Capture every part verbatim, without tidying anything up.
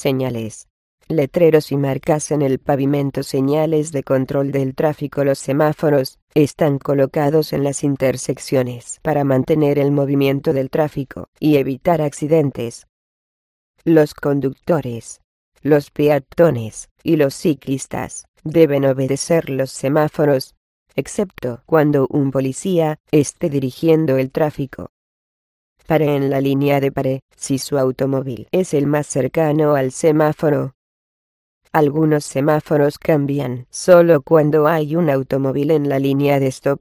señales, letreros y marcas en el pavimento. Señales de control del tráfico. Los semáforos están colocados en las intersecciones para mantener el movimiento del tráfico y evitar accidentes. Los conductores, los peatones y los ciclistas deben obedecer los semáforos, excepto cuando un policía esté dirigiendo el tráfico. Pare en la línea de pare si su automóvil es el más cercano al semáforo. Algunos semáforos cambian solo cuando hay un automóvil en la línea de stop.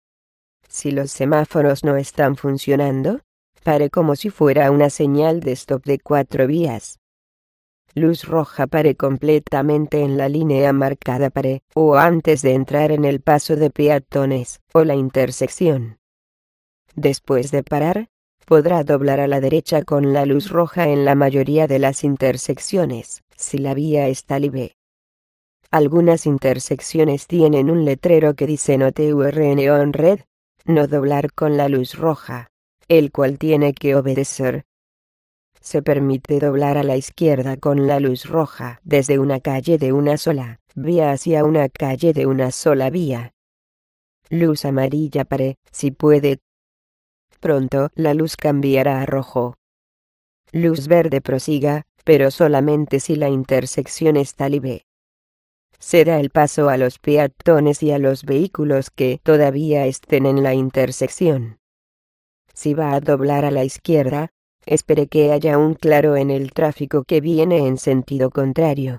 Si los semáforos no están funcionando, pare como si fuera una señal de stop de cuatro vías. Luz roja. Pare completamente en la línea marcada pare o antes de entrar en el paso de peatones o la intersección. Después de parar, podrá doblar a la derecha con la luz roja en la mayoría de las intersecciones, si la vía está libre. Algunas intersecciones tienen un letrero que dice no turn on red, no doblar con la luz roja, el cual tiene que obedecer. Se permite doblar a la izquierda con la luz roja desde una calle de una sola vía hacia una calle de una sola vía. Luz amarilla. Pare, si puede. Pronto la luz cambiará a rojo. Luz verde. Prosiga, pero solamente si la intersección está libre. Se da el paso a los peatones y a los vehículos que todavía estén en la intersección. Si va a doblar a la izquierda, espere que haya un claro en el tráfico que viene en sentido contrario.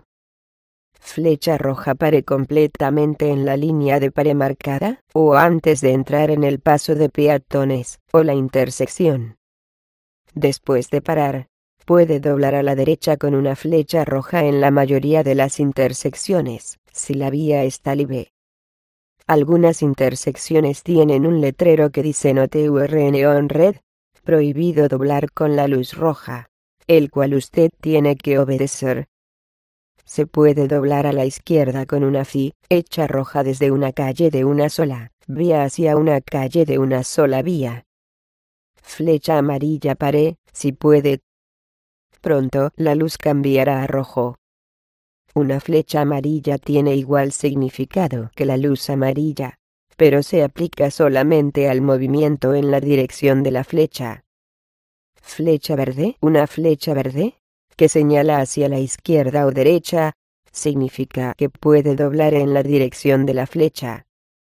Flecha roja. Pare completamente en la línea de pare marcada o antes de entrar en el paso de peatones o la intersección. Después de parar, puede doblar a la derecha con una flecha roja en la mayoría de las intersecciones, si la vía está libre. Algunas intersecciones tienen un letrero que dice no turn on red, prohibido doblar con la luz roja, el cual usted tiene que obedecer. Se puede doblar a la izquierda con una flecha roja desde una calle de una sola vía hacia una calle de una sola vía. Flecha amarilla. Pare, si puede. Pronto la luz cambiará a rojo. Una flecha amarilla tiene igual significado que la luz amarilla, pero se aplica solamente al movimiento en la dirección de la flecha. Flecha verde. Una flecha verde, que señala hacia la izquierda o derecha, significa que puede doblar en la dirección de la flecha.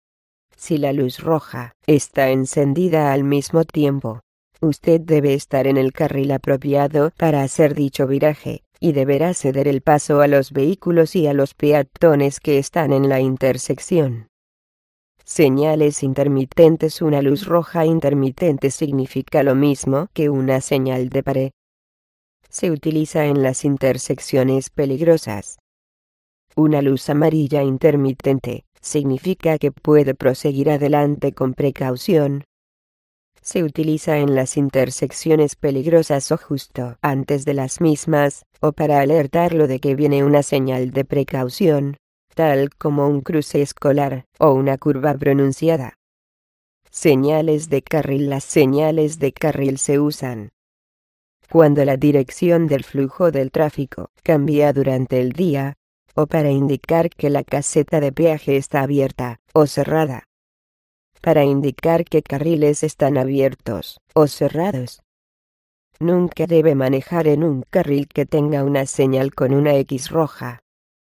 Si la luz roja está encendida al mismo tiempo, usted debe estar en el carril apropiado para hacer dicho viraje, y deberá ceder el paso a los vehículos y a los peatones que están en la intersección. Señales intermitentes. Una luz roja intermitente significa lo mismo que una señal de pare. Se utiliza en las intersecciones peligrosas. Una luz amarilla intermitente significa que puede proseguir adelante con precaución. Se utiliza en las intersecciones peligrosas o justo antes de las mismas, o para alertarlo de que viene una señal de precaución, tal como un cruce escolar o una curva pronunciada. Señales de carril. Las señales de carril se usan cuando la dirección del flujo del tráfico cambia durante el día, o para indicar que la caseta de peaje está abierta o cerrada. Para indicar qué carriles están abiertos o cerrados. Nunca debe manejar en un carril que tenga una señal con una X roja.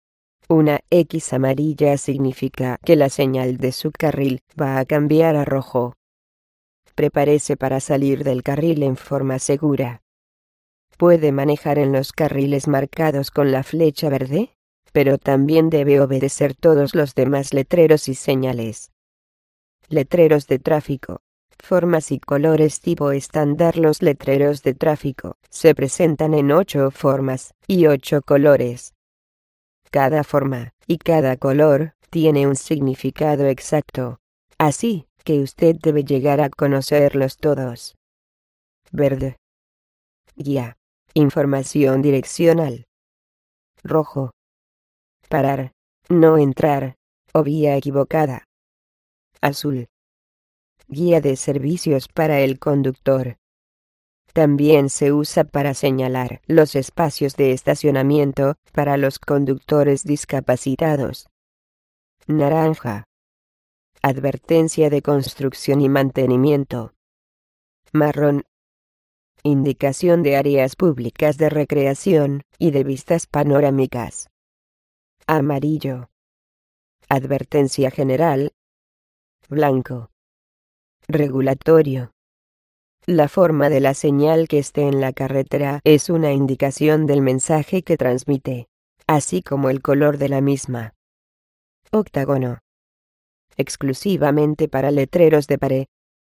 Una X amarilla significa que la señal de su carril va a cambiar a rojo. Prepárese para salir del carril en forma segura. Puede manejar en los carriles marcados con la flecha verde, pero también debe obedecer todos los demás letreros y señales. Letreros de tráfico. Formas y colores tipo estándar. Los letreros de tráfico se presentan en ocho formas y ocho colores. Cada forma y cada color tiene un significado exacto, así que usted debe llegar a conocerlos todos. Verde. Guía. Información direccional. Rojo. Parar, no entrar, o vía equivocada. Azul. Guía de servicios para el conductor. También se usa para señalar los espacios de estacionamiento para los conductores discapacitados. Naranja. Advertencia de construcción y mantenimiento. Marrón. Indicación de áreas públicas de recreación y de vistas panorámicas. Amarillo. Advertencia general. Blanco. Regulatorio. La forma de la señal que esté en la carretera es una indicación del mensaje que transmite, así como el color de la misma. Octágono. Exclusivamente para letreros de pared.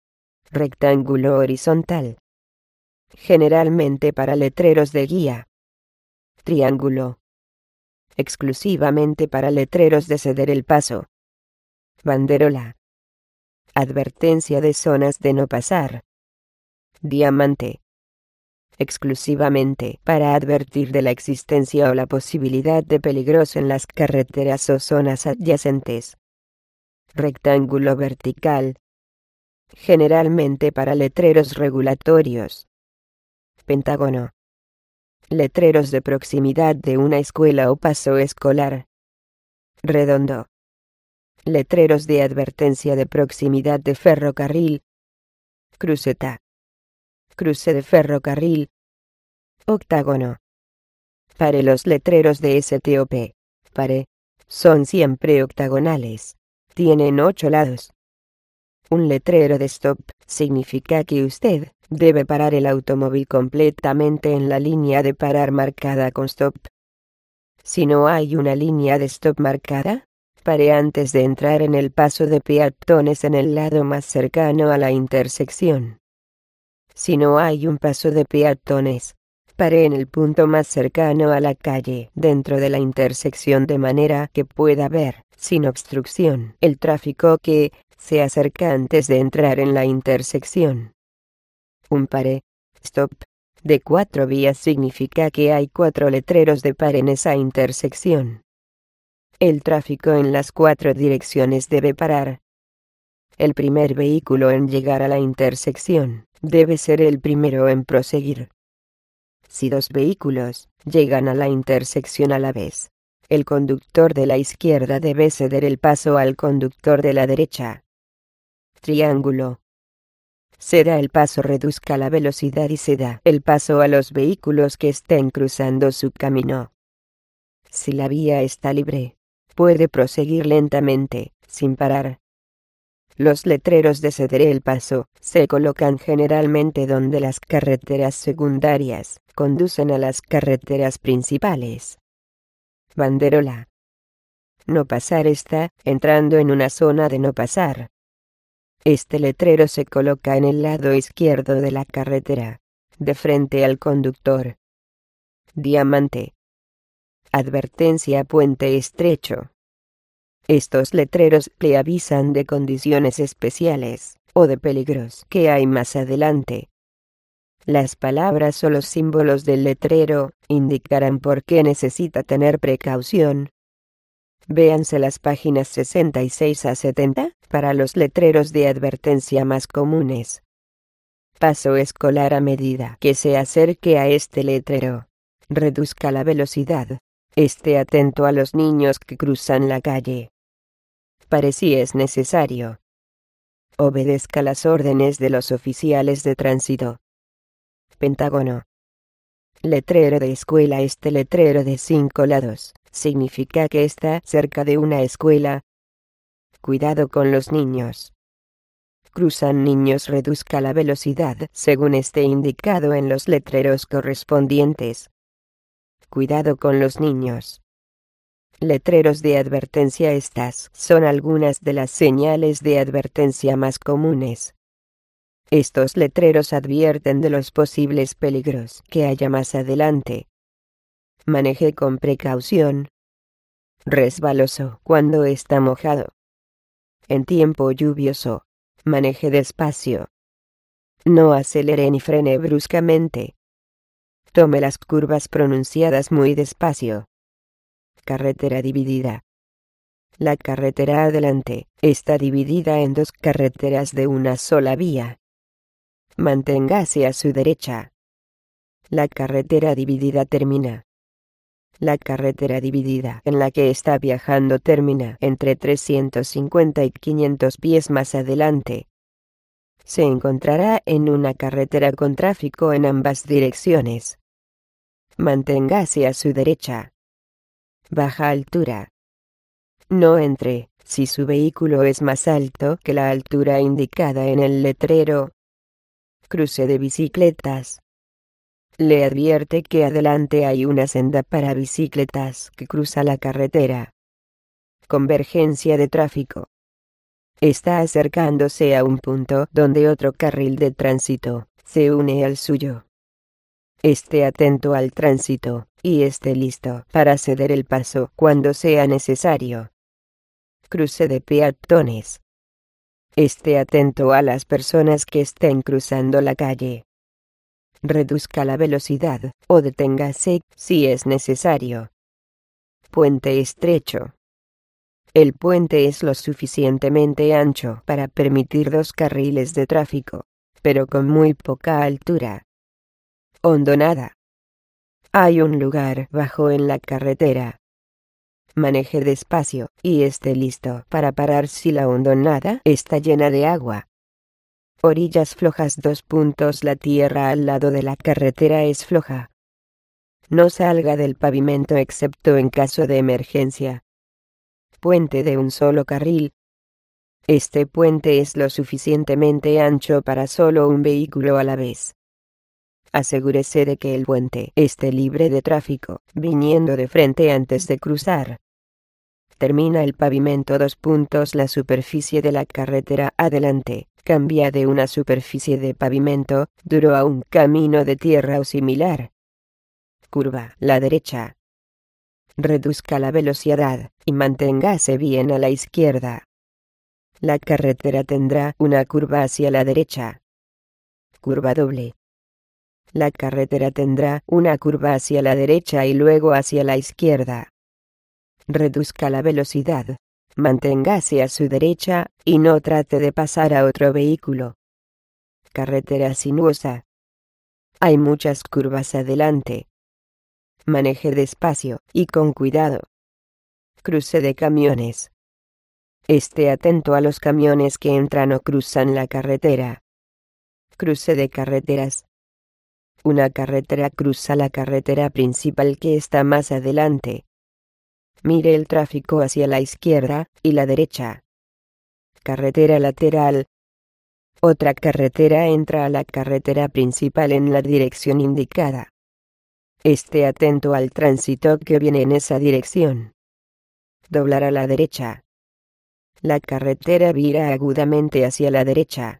Rectángulo horizontal. Generalmente para letreros de guía. Triángulo. Exclusivamente para letreros de ceder el paso. Banderola. Advertencia de zonas de no pasar. Diamante. Exclusivamente para advertir de la existencia o la posibilidad de peligros en las carreteras o zonas adyacentes. Rectángulo vertical. Generalmente para letreros regulatorios. Pentágono. Letreros de proximidad de una escuela o paso escolar. Redondo. Letreros de advertencia de proximidad de ferrocarril. Cruceta. Cruce de ferrocarril. Octágono. Pare. Los letreros de stop, pare, son siempre octagonales. Tienen ocho lados. Un letrero de stop significa que usted debe parar el automóvil completamente en la línea de parar marcada con stop. Si no hay una línea de stop marcada, pare antes de entrar en el paso de peatones en el lado más cercano a la intersección. Si no hay un paso de peatones, pare en el punto más cercano a la calle dentro de la intersección de manera que pueda ver, sin obstrucción, el tráfico que se acerca antes de entrar en la intersección. Un pare, stop, de cuatro vías significa que hay cuatro letreros de pare en esa intersección. El tráfico en las cuatro direcciones debe parar. El primer vehículo en llegar a la intersección debe ser el primero en proseguir. Si dos vehículos llegan a la intersección a la vez, el conductor de la izquierda debe ceder el paso al conductor de la derecha. Triángulo. Ceda el paso, reduzca la velocidad y ceda el paso a los vehículos que estén cruzando su camino. Si la vía está libre, puede proseguir lentamente, sin parar. Los letreros de ceder el paso se colocan generalmente donde las carreteras secundarias conducen a las carreteras principales. Banderola. No pasar está entrando en una zona de no pasar. Este letrero se coloca en el lado izquierdo de la carretera, de frente al conductor. Diamante. Advertencia: puente estrecho. Estos letreros le avisan de condiciones especiales, o de peligros que hay más adelante. Las palabras o los símbolos del letrero indicarán por qué necesita tener precaución. Véanse las páginas sesenta y seis a setenta para los letreros de advertencia más comunes. Paso escolar: a medida que se acerque a este letrero, reduzca la velocidad. Esté atento a los niños que cruzan la calle. Pare si es necesario. Obedezca las órdenes de los oficiales de tránsito. Pentágono. Letrero de escuela: este letrero de cinco lados significa que está cerca de una escuela. Cuidado con los niños. Cruzan niños, reduzca la velocidad según esté indicado en los letreros correspondientes. Cuidado con los niños. Letreros de advertencia: estas son algunas de las señales de advertencia más comunes. Estos letreros advierten de los posibles peligros que haya más adelante. Maneje con precaución. Resbaloso cuando está mojado. En tiempo lluvioso, maneje despacio. No acelere ni frene bruscamente. Tome las curvas pronunciadas muy despacio. Carretera dividida. La carretera adelante está dividida en dos carreteras de una sola vía. Manténgase a su derecha. La carretera dividida termina. La carretera dividida en la que está viajando termina entre trescientos cincuenta y quinientos pies más adelante. Se encontrará en una carretera con tráfico en ambas direcciones. Manténgase a su derecha. Baja altura. No entre, si su vehículo es más alto que la altura indicada en el letrero. Cruce de bicicletas. Le advierte que adelante hay una senda para bicicletas que cruza la carretera. Convergencia de tráfico. Está acercándose a un punto donde otro carril de tránsito se une al suyo. Esté atento al tránsito y esté listo para ceder el paso cuando sea necesario. Cruce de peatones. Esté atento a las personas que estén cruzando la calle. Reduzca la velocidad o deténgase si es necesario. Puente estrecho. El puente es lo suficientemente ancho para permitir dos carriles de tráfico, pero con muy poca altura. Hondonada. Hay un lugar bajo en la carretera. Maneje despacio y esté listo para parar si la hondonada está llena de agua. Orillas flojas. Dos puntos. La tierra al lado de la carretera es floja. No salga del pavimento excepto en caso de emergencia. Puente de un solo carril. Este puente es lo suficientemente ancho para solo un vehículo a la vez. Asegúrese de que el puente esté libre de tráfico, viniendo de frente antes de cruzar. Termina el pavimento. Dos puntos. La superficie de la carretera adelante cambia de una superficie de pavimento duro a un camino de tierra o similar. Curva. La derecha. Reduzca la velocidad y manténgase bien a la izquierda. La carretera tendrá una curva hacia la derecha. Curva doble. La carretera tendrá una curva hacia la derecha y luego hacia la izquierda. Reduzca la velocidad. Manténgase a su derecha y no trate de pasar a otro vehículo. Carretera sinuosa. Hay muchas curvas adelante. Maneje despacio y con cuidado. Cruce de camiones. Esté atento a los camiones que entran o cruzan la carretera. Cruce de carreteras. Una carretera cruza la carretera principal que está más adelante. Mire el tráfico hacia la izquierda y la derecha. Carretera lateral. Otra carretera entra a la carretera principal en la dirección indicada. Esté atento al tránsito que viene en esa dirección. Doblar a la derecha. La carretera vira agudamente hacia la derecha.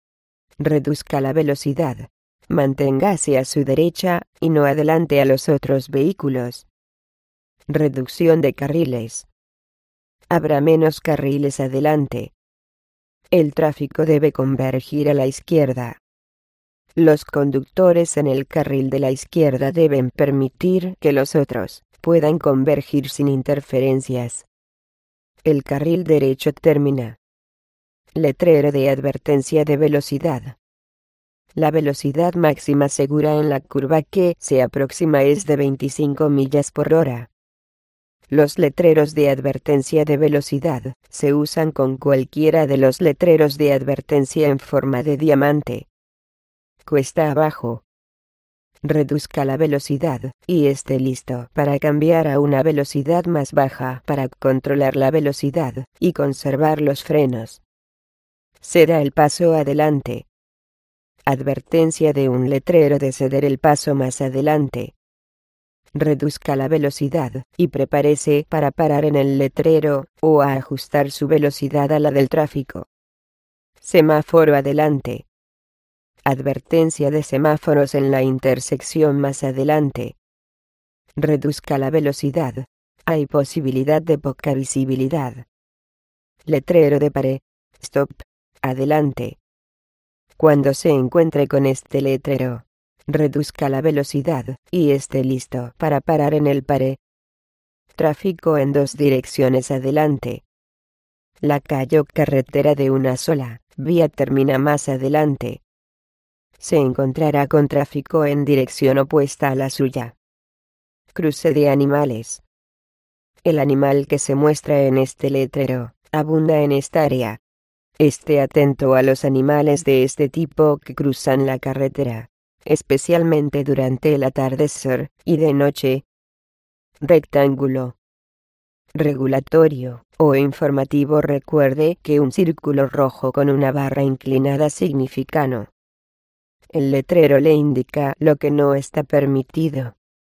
Reduzca la velocidad. Manténgase a su derecha y no adelante a los otros vehículos. Reducción de carriles. Habrá menos carriles adelante. El tráfico debe convergir a la izquierda. Los conductores en el carril de la izquierda deben permitir que los otros puedan convergir sin interferencias. El carril derecho termina. Letrero de advertencia de velocidad. La velocidad máxima segura en la curva que se aproxima es de veinticinco millas por hora. Los letreros de advertencia de velocidad se usan con cualquiera de los letreros de advertencia en forma de diamante. Cuesta abajo. Reduzca la velocidad y esté listo para cambiar a una velocidad más baja para controlar la velocidad y conservar los frenos. Ceda el paso adelante. Advertencia de un letrero de ceder el paso más adelante. Reduzca la velocidad y prepárese para parar en el letrero o a ajustar su velocidad a la del tráfico. Semáforo adelante. Advertencia de semáforos en la intersección más adelante. Reduzca la velocidad. Hay posibilidad de poca visibilidad. Letrero de pare. Stop. Adelante. Cuando se encuentre con este letrero, reduzca la velocidad y esté listo para parar en el pare. Tráfico en dos direcciones adelante. La calle o carretera de una sola vía termina más adelante. se encontrará con tráfico en dirección opuesta a la suya. Cruce de animales. El animal que se muestra en este letrero abunda en esta área. Esté atento a los animales de este tipo que cruzan la carretera, especialmente durante el atardecer y de noche. Rectángulo. Regulatorio o informativo. Recuerde que un círculo rojo con una barra inclinada significa no. El letrero le indica lo que no está permitido.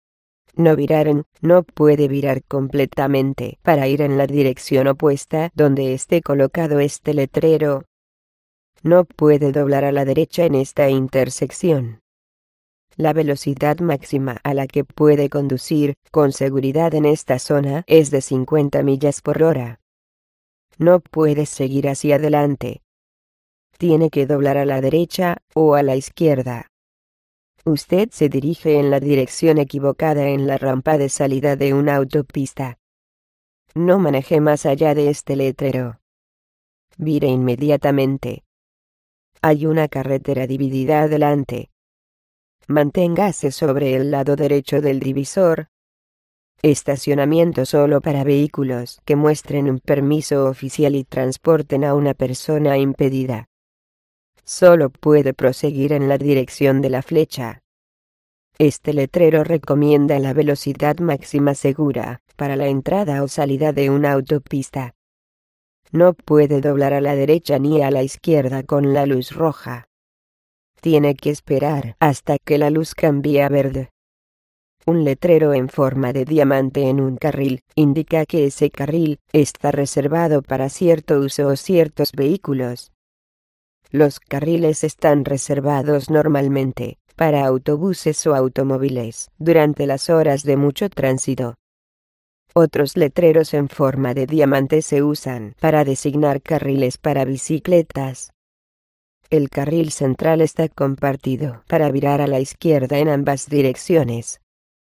No virar en, no puede virar completamente para ir en la dirección opuesta donde esté colocado este letrero. No puede doblar a la derecha en esta intersección. La velocidad máxima a la que puede conducir con seguridad en esta zona es de cincuenta millas por hora. No puede seguir hacia adelante. Tiene que doblar a la derecha o a la izquierda. Usted se dirige en la dirección equivocada en la rampa de salida de una autopista. No maneje más allá de este letrero. Vire inmediatamente. Hay una carretera dividida adelante. Manténgase sobre el lado derecho del divisor. Estacionamiento solo para vehículos que muestren un permiso oficial y transporten a una persona impedida. Solo puede proseguir en la dirección de la flecha. Este letrero recomienda la velocidad máxima segura para la entrada o salida de una autopista. No puede doblar a la derecha ni a la izquierda con la luz roja. Tiene que esperar hasta que la luz cambie a verde. Un letrero en forma de diamante en un carril indica que ese carril está reservado para cierto uso o ciertos vehículos. Los carriles están reservados normalmente para autobuses o automóviles durante las horas de mucho tránsito. Otros letreros en forma de diamante se usan para designar carriles para bicicletas. El carril central está compartido para virar a la izquierda en ambas direcciones.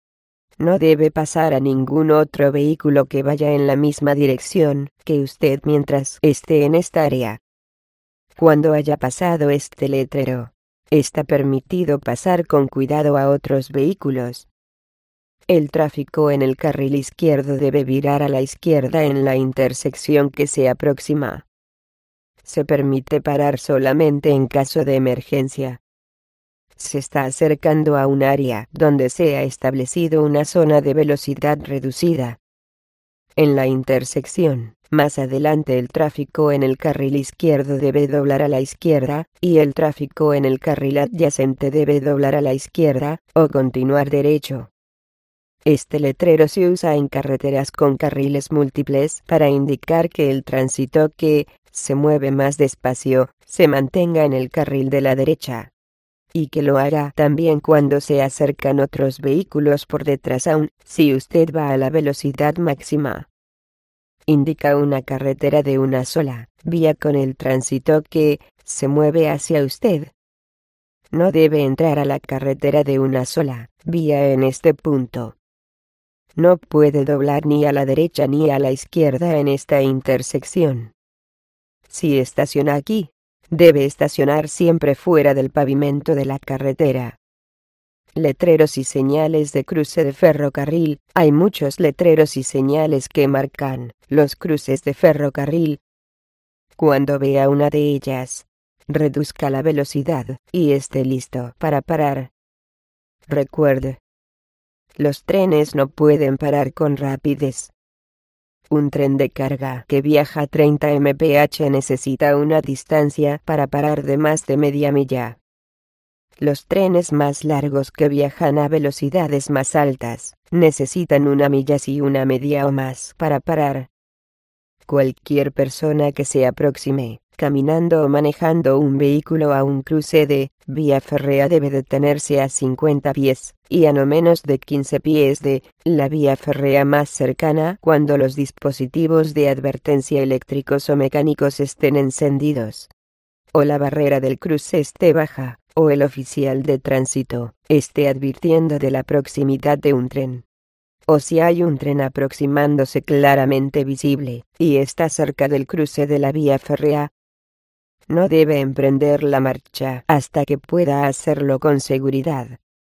No debe pasar a ningún otro vehículo que vaya en la misma dirección que usted mientras esté en esta área. Cuando haya pasado este letrero, está permitido pasar con cuidado a otros vehículos. El tráfico en el carril izquierdo debe virar a la izquierda en la intersección que se aproxima. Se permite parar solamente en caso de emergencia. Se está acercando a un área donde se ha establecido una zona de velocidad reducida. En la intersección, más adelante el tráfico en el carril izquierdo debe doblar a la izquierda, y el tráfico en el carril adyacente debe doblar a la izquierda, o continuar derecho. Este letrero se usa en carreteras con carriles múltiples para indicar que el tránsito que se mueve más despacio se mantenga en el carril de la derecha. Y que lo haga también cuando se acercan otros vehículos por detrás aun si usted va a la velocidad máxima. Indica una carretera de una sola vía con el tránsito que se mueve hacia usted. No debe entrar a la carretera de una sola vía en este punto. No puede doblar ni a la derecha ni a la izquierda en esta intersección. Si estaciona aquí, debe estacionar siempre fuera del pavimento de la carretera. Letreros y señales de cruce de ferrocarril. Hay muchos letreros y señales que marcan los cruces de ferrocarril. Cuando vea una de ellas, reduzca la velocidad y esté listo para parar. Recuerde, los trenes no pueden parar con rapidez. Un tren de carga que viaja a treinta millas por hora necesita una distancia para parar de más de media milla. Los trenes más largos que viajan a velocidades más altas necesitan una milla y una media o más para parar. Cualquier persona que se aproxime, caminando o manejando un vehículo a un cruce de vía férrea debe detenerse a cincuenta pies, y a no menos de quince pies de la vía férrea más cercana cuando los dispositivos de advertencia eléctricos o mecánicos estén encendidos, o la barrera del cruce esté baja, o el oficial de tránsito esté advirtiendo de la proximidad de un tren. O si hay un tren aproximándose claramente visible, y está cerca del cruce de la vía férrea. No debe emprender la marcha hasta que pueda hacerlo con seguridad.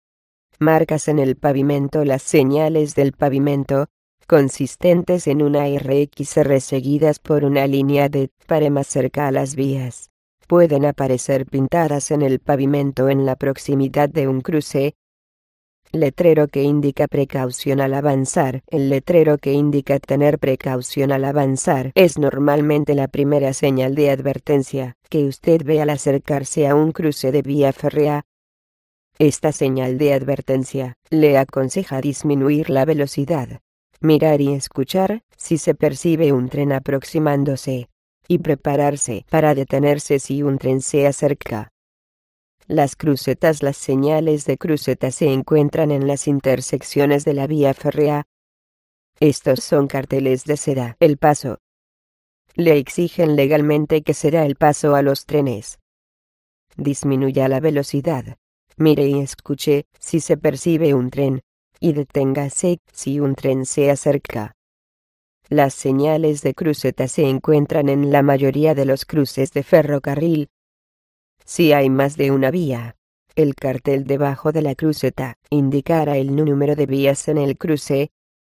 Marcas en el pavimento. Las señales del pavimento, consistentes en una R X R seguidas por una línea de pare más cerca a las vías, pueden aparecer pintadas en el pavimento en la proximidad de un cruce. Letrero que indica precaución al avanzar. El letrero que indica tener precaución al avanzar es normalmente la primera señal de advertencia que usted ve al acercarse a un cruce de vía férrea. Esta señal de advertencia le aconseja disminuir la velocidad, mirar y escuchar si se percibe un tren aproximándose, y prepararse para detenerse si un tren se acerca. Las crucetas. Las señales de cruceta se encuentran en las intersecciones de la vía férrea. Estos son carteles de ceda el paso. Le exigen legalmente que ceda el paso a los trenes. Disminuya la velocidad, mire y escuche si se percibe un tren, y deténgase si un tren se acerca. Las señales de cruceta se encuentran en la mayoría de los cruces de ferrocarril. Si hay más de una vía, el cartel debajo de la cruceta indicará el número de vías en el cruce.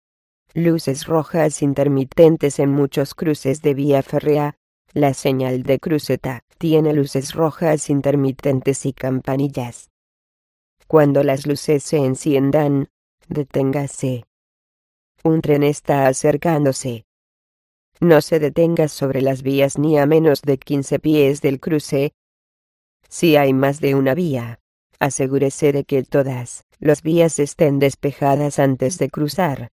Luces rojas intermitentes en muchos cruces de vía férrea. La señal de cruceta tiene luces rojas intermitentes y campanillas. Cuando las luces se enciendan, deténgase. Un tren está acercándose. No se detenga sobre las vías ni a menos de quince pies del cruce. Si hay más de una vía, asegúrese de que todas las vías estén despejadas antes de cruzar.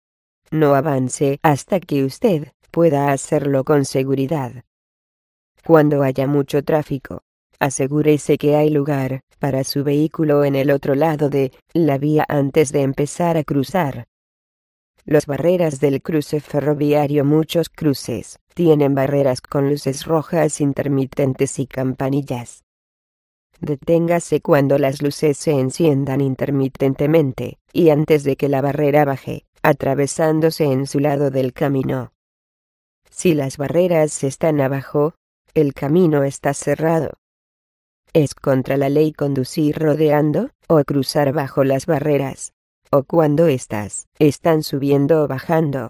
No avance hasta que usted pueda hacerlo con seguridad. Cuando haya mucho tráfico, asegúrese que hay lugar para su vehículo en el otro lado de la vía antes de empezar a cruzar. Las barreras del cruce ferroviario. Muchos cruces tienen barreras con luces rojas intermitentes y campanillas. Deténgase cuando las luces se enciendan intermitentemente, y antes de que la barrera baje, atravesándose en su lado del camino. Si las barreras están abajo, el camino está cerrado. Es contra la ley conducir rodeando o cruzar bajo las barreras, o cuando éstas están subiendo o bajando.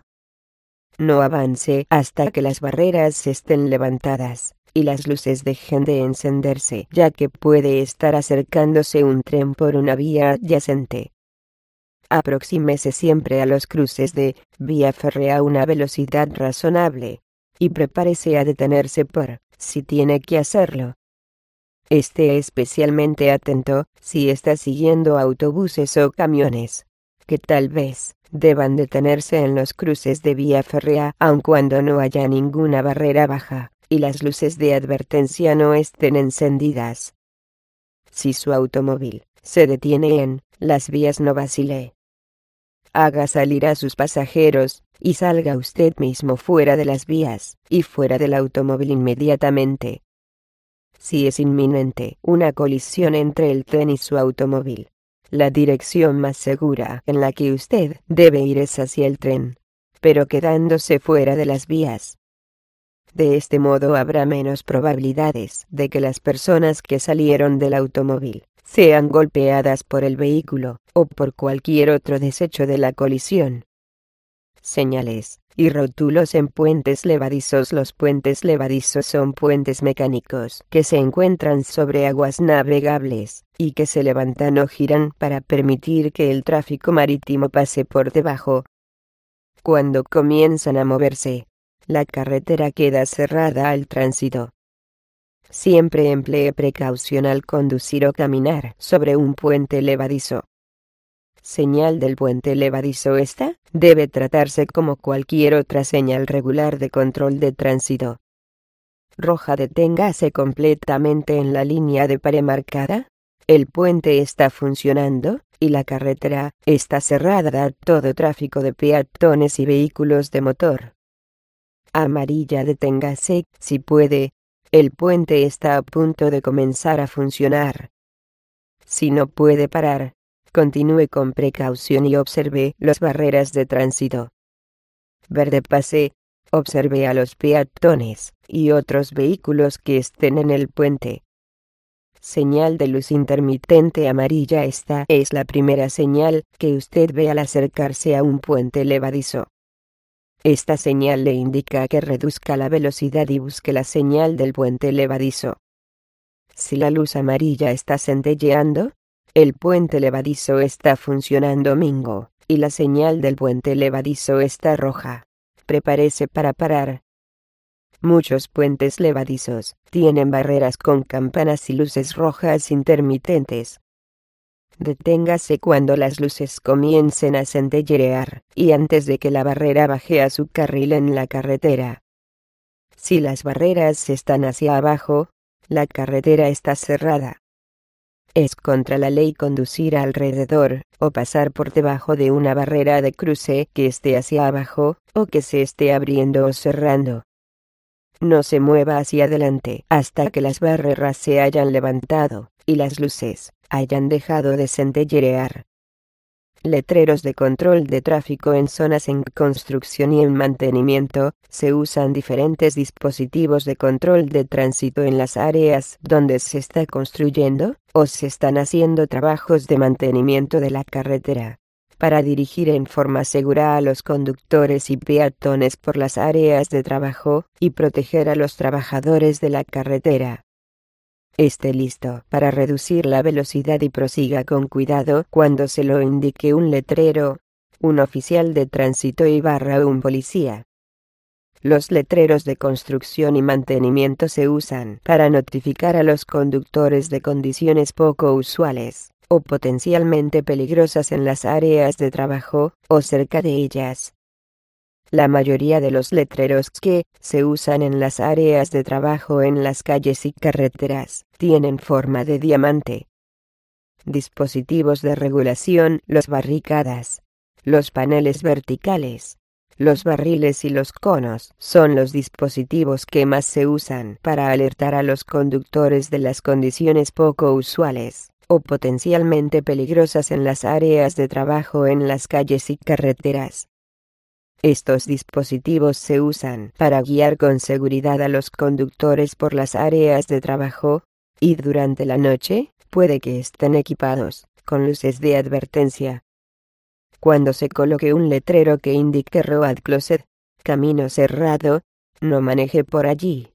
No avance hasta que las barreras estén levantadas y las luces dejen de encenderse, ya que puede estar acercándose un tren por una vía adyacente. Aproxímese siempre a los cruces de vía férrea a una velocidad razonable, y prepárese a detenerse por si tiene que hacerlo. Esté especialmente atento si está siguiendo autobuses o camiones, que tal vez deban detenerse en los cruces de vía férrea aun cuando no haya ninguna barrera baja y las luces de advertencia no estén encendidas. Si su automóvil se detiene en las vías, no vacile. Haga salir a sus pasajeros, y salga usted mismo fuera de las vías, y fuera del automóvil inmediatamente. Si es inminente una colisión entre el tren y su automóvil, la dirección más segura en la que usted debe ir es hacia el tren, pero quedándose fuera de las vías. De este modo habrá menos probabilidades de que las personas que salieron del automóvil sean golpeadas por el vehículo o por cualquier otro desecho de la colisión. Señales y rótulos en puentes levadizos. Los puentes levadizos son puentes mecánicos que se encuentran sobre aguas navegables y que se levantan o giran para permitir que el tráfico marítimo pase por debajo. Cuando comienzan a moverse, la carretera queda cerrada al tránsito. Siempre emplee precaución al conducir o caminar sobre un puente levadizo. Señal del puente levadizo. Esta debe tratarse como cualquier otra señal regular de control de tránsito. Roja. Deténgase completamente en la línea de pare marcada. El puente está funcionando, y la carretera está cerrada a todo tráfico de peatones y vehículos de motor. Amarilla. Deténgase, si puede. El puente está a punto de comenzar a funcionar. Si no puede parar, continúe con precaución y observe las barreras de tránsito. Verde. Pase, Observe a los peatones y otros vehículos que estén en el puente. Señal de luz intermitente amarilla. Esta es la primera señal que usted ve al acercarse a un puente levadizo. Esta señal le indica que reduzca la velocidad y busque la señal del puente levadizo. Si la luz amarilla está centelleando, el puente levadizo está funcionando mingo, y la señal del puente levadizo está roja. Prepárese para parar. Muchos puentes levadizos tienen barreras con campanas y luces rojas intermitentes. Deténgase cuando las luces comiencen a centellear, y antes de que la barrera baje a su carril en la carretera. Si las barreras están hacia abajo, la carretera está cerrada. Es contra la ley conducir alrededor, o pasar por debajo de una barrera de cruce que esté hacia abajo, o que se esté abriendo o cerrando. No se mueva hacia adelante hasta que las barreras se hayan levantado, y las luces hayan dejado de centellear. Letreros de control de tráfico. En zonas en construcción y en mantenimiento, se usan diferentes dispositivos de control de tránsito en las áreas donde se está construyendo, o se están haciendo trabajos de mantenimiento de la carretera, para dirigir en forma segura a los conductores y peatones por las áreas de trabajo, y proteger a los trabajadores de la carretera. Esté listo para reducir la velocidad y prosiga con cuidado cuando se lo indique un letrero, un oficial de tránsito y barra un policía. Los letreros de construcción y mantenimiento se usan para notificar a los conductores de condiciones poco usuales o potencialmente peligrosas en las áreas de trabajo o cerca de ellas. La mayoría de los letreros que se usan en las áreas de trabajo en las calles y carreteras tienen forma de diamante. Dispositivos de regulación. Los barricadas, los paneles verticales, los barriles y los conos son los dispositivos que más se usan para alertar a los conductores de las condiciones poco usuales o potencialmente peligrosas en las áreas de trabajo en las calles y carreteras. Estos dispositivos se usan para guiar con seguridad a los conductores por las áreas de trabajo, y durante la noche, puede que estén equipados con luces de advertencia. Cuando se coloque un letrero que indique Road Closed, camino cerrado, no maneje por allí.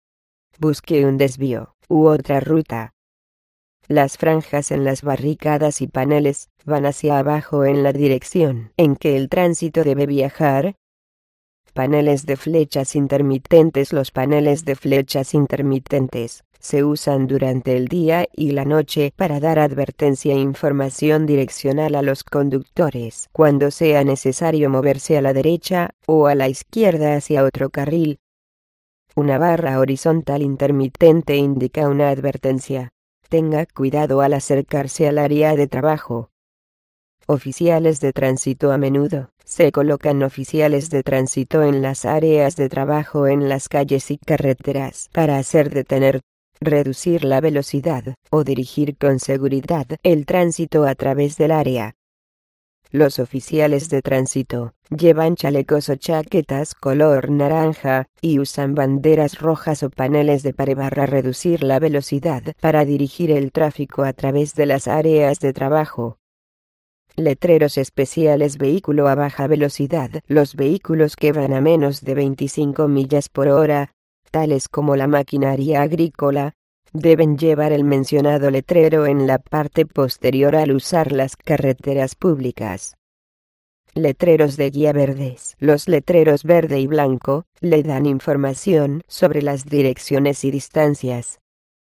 Busque un desvío u otra ruta. Las franjas en las barricadas y paneles van hacia abajo en la dirección en que el tránsito debe viajar. Paneles de flechas intermitentes. Los paneles de flechas intermitentes se usan durante el día y la noche para dar advertencia e información direccional a los conductores cuando sea necesario moverse a la derecha o a la izquierda hacia otro carril. Una barra horizontal intermitente indica una advertencia. Tenga cuidado al acercarse al área de trabajo. Oficiales de tránsito. A menudo se colocan oficiales de tránsito en las áreas de trabajo en las calles y carreteras para hacer detener, reducir la velocidad o dirigir con seguridad el tránsito a través del área. Los oficiales de tránsito llevan chalecos o chaquetas color naranja y usan banderas rojas o paneles de pared para reducir la velocidad para dirigir el tráfico a través de las áreas de trabajo. Letreros especiales. Vehículo a baja velocidad. Los vehículos que van a menos de veinticinco millas por hora, tales como la maquinaria agrícola, deben llevar el mencionado letrero en la parte posterior al usar las carreteras públicas. Letreros de guía verdes. Los letreros verde y blanco le dan información sobre las direcciones y distancias.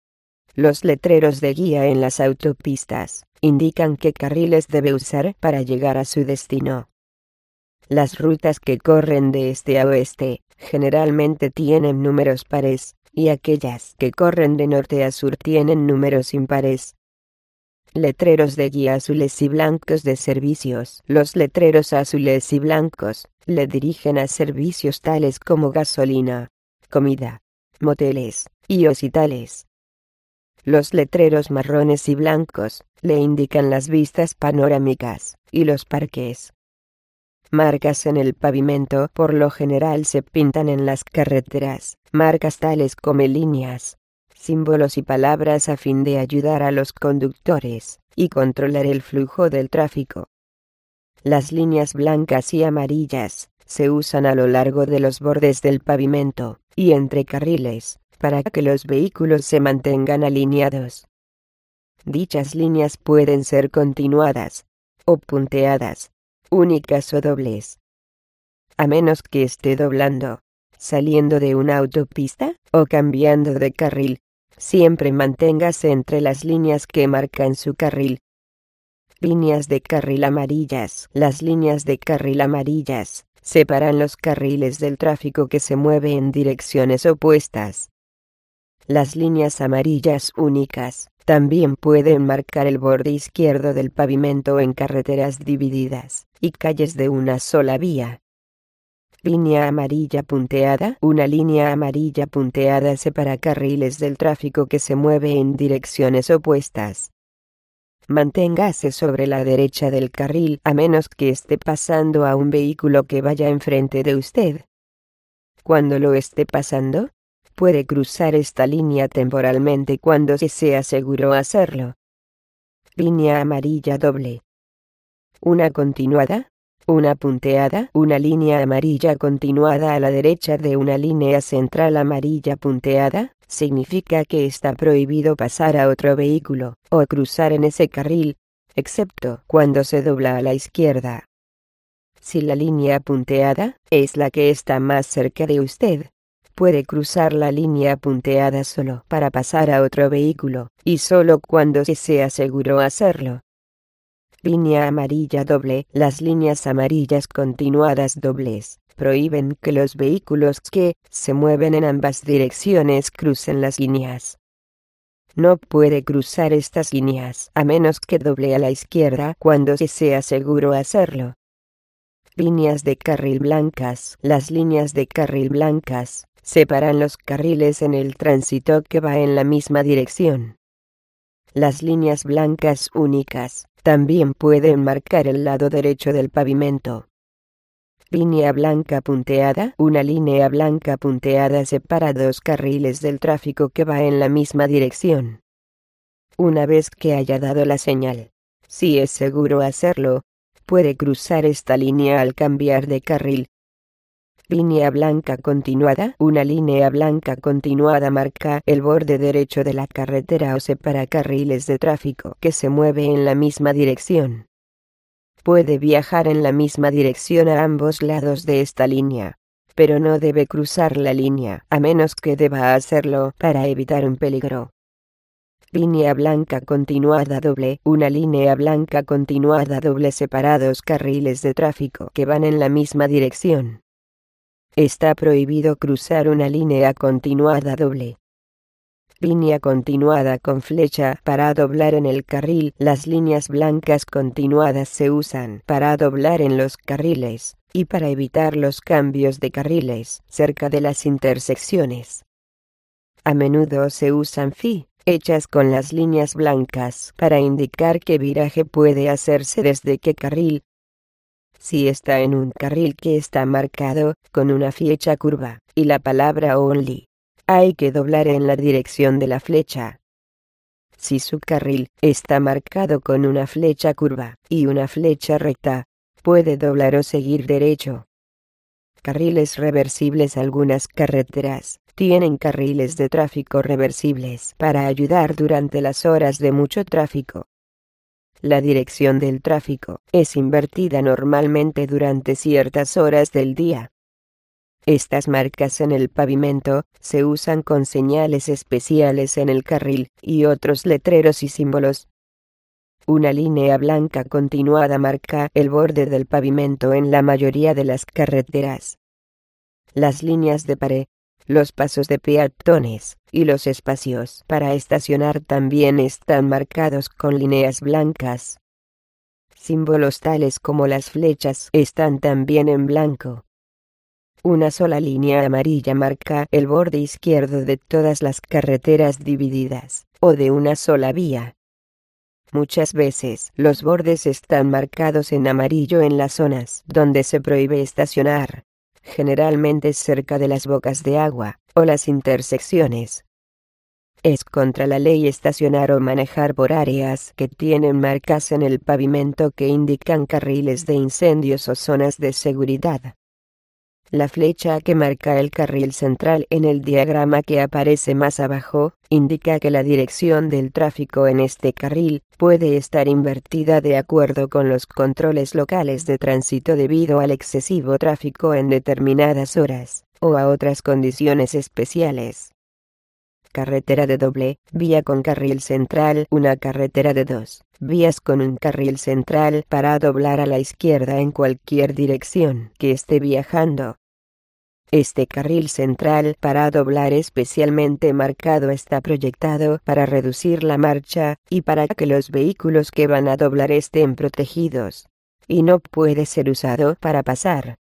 Los letreros de guía en las autopistas indican qué carriles debe usar para llegar a su destino. Las rutas que corren de este a oeste generalmente tienen números pares, y aquellas que corren de norte a sur tienen números impares. Letreros de guía azules y blancos de servicios. Los letreros azules y blancos le dirigen a servicios tales como gasolina, comida, moteles y hospitales. Los letreros marrones y blancos le indican las vistas panorámicas y los parques. Marcas en el pavimento por lo general se pintan en las carreteras, marcas tales como líneas, símbolos y palabras a fin de ayudar a los conductores y controlar el flujo del tráfico. Las líneas blancas y amarillas se usan a lo largo de los bordes del pavimento y entre carriles, para que los vehículos se mantengan alineados. Dichas líneas pueden ser continuadas o punteadas, únicas o dobles. A menos que esté doblando, saliendo de una autopista o cambiando de carril, siempre manténgase entre las líneas que marcan su carril. Líneas de carril amarillas. Las líneas de carril amarillas separan los carriles del tráfico que se mueve en direcciones opuestas. Las líneas amarillas únicas también pueden marcar el borde izquierdo del pavimento en carreteras divididas y calles de una sola vía. Línea amarilla punteada. Una línea amarilla punteada separa carriles del tráfico que se mueve en direcciones opuestas. Manténgase sobre la derecha del carril a menos que esté pasando a un vehículo que vaya enfrente de usted. Cuando lo esté pasando, puede cruzar esta línea temporalmente cuando se sea seguro hacerlo. Línea amarilla doble. Una continuada, una punteada. Una línea amarilla continuada a la derecha de una línea central amarilla punteada significa que está prohibido pasar a otro vehículo o cruzar en ese carril, excepto cuando se dobla a la izquierda. Si la línea punteada es la que está más cerca de usted, puede cruzar la línea punteada solo para pasar a otro vehículo, y solo cuando se sea seguro hacerlo. Línea amarilla doble. Las líneas amarillas continuadas dobles prohíben que los vehículos que se mueven en ambas direcciones crucen las líneas. No puede cruzar estas líneas a menos que doble a la izquierda cuando se sea seguro hacerlo. Líneas de carril blancas. Las líneas de carril blancas separan los carriles en el tránsito que va en la misma dirección. Las líneas blancas únicas también pueden marcar el lado derecho del pavimento. Línea blanca punteada. Una línea blanca punteada separa dos carriles del tráfico que va en la misma dirección. Una vez que haya dado la señal, si es seguro hacerlo, puede cruzar esta línea al cambiar de carril. Línea blanca continuada. Una línea blanca continuada marca el borde derecho de la carretera o separa carriles de tráfico que se mueve en la misma dirección. Puede viajar en la misma dirección a ambos lados de esta línea, pero no debe cruzar la línea a menos que deba hacerlo para evitar un peligro. Línea blanca continuada doble. Una línea blanca continuada doble separa dos carriles de tráfico que van en la misma dirección. Está prohibido cruzar una línea continuada doble. Línea continuada con flecha para doblar en el carril. Las líneas blancas continuadas se usan para doblar en los carriles y para evitar los cambios de carriles cerca de las intersecciones. A menudo se usan fi hechas con las líneas blancas para indicar qué viraje puede hacerse desde qué carril. Si está en un carril que está marcado con una flecha curva y la palabra only, hay que doblar en la dirección de la flecha. Si su carril está marcado con una flecha curva y una flecha recta, puede doblar o seguir derecho. Carriles reversibles. Algunas carreteras tienen carriles de tráfico reversibles para ayudar durante las horas de mucho tráfico. La dirección del tráfico es invertida normalmente durante ciertas horas del día. Estas marcas en el pavimento se usan con señales especiales en el carril y otros letreros y símbolos. Una línea blanca continuada marca el borde del pavimento en la mayoría de las carreteras. Las líneas de pared, los pasos de peatones y los espacios para estacionar también están marcados con líneas blancas. Símbolos tales como las flechas están también en blanco. Una sola línea amarilla marca el borde izquierdo de todas las carreteras divididas o de una sola vía. Muchas veces los bordes están marcados en amarillo en las zonas donde se prohíbe estacionar, generalmente cerca de las bocas de agua o las intersecciones. Es contra la ley estacionar o manejar por áreas que tienen marcas en el pavimento que indican carriles de incendios o zonas de seguridad. La flecha que marca el carril central en el diagrama que aparece más abajo, indica que la dirección del tráfico en este carril puede estar invertida de acuerdo con los controles locales de tránsito debido al excesivo tráfico en determinadas horas, o a otras condiciones especiales. Carretera de doble vía con carril central. Una carretera de dos vías con un carril central para doblar a la izquierda en cualquier dirección que esté viajando. Este carril central para doblar especialmente marcado está proyectado para reducir la marcha y para que los vehículos que van a doblar estén protegidos, y no puede ser usado para pasar